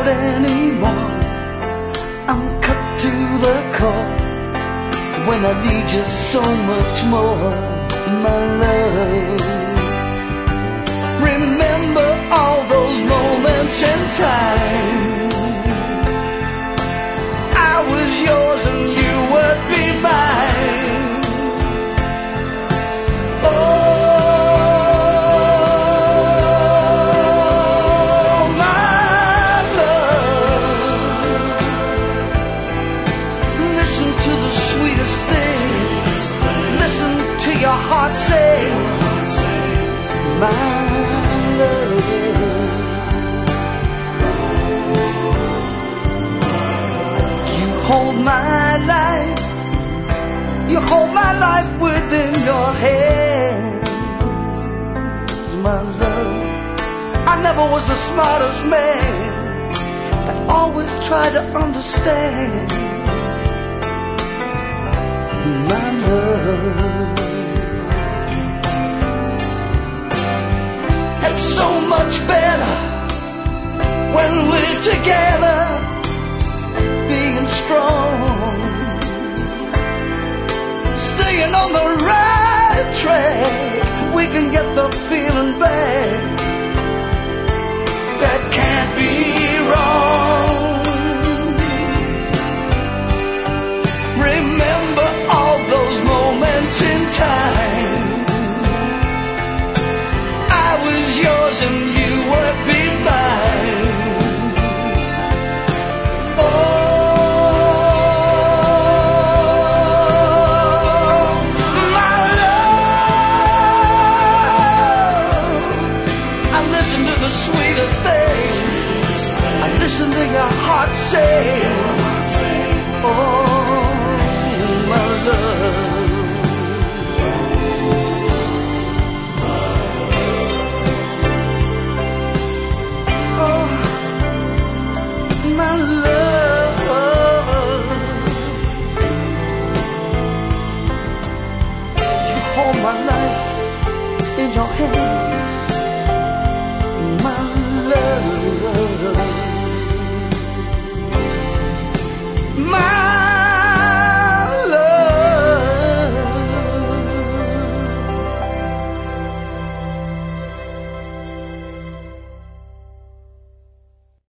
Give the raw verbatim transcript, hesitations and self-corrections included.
hold anymore. I'm cut to the core when I need you so much more, my love. Remember all those moments in time. I was yours and you would be mine. Oh, my love. Listen to the sweetest thing. Listen to your heart say, my love. You hold my life. You hold my life within your hands, my love. I never was the smartest man, but always tried to understand, my love. It's so much better when we're together, being strong, staying on the right track. We can get the feeling back that can't be wrong. Remember all those moments in time. I was yours and you would be mine. Sweetest thing, I listen to your heart say, oh, my love. Oh, my love. You hold my life in your hand.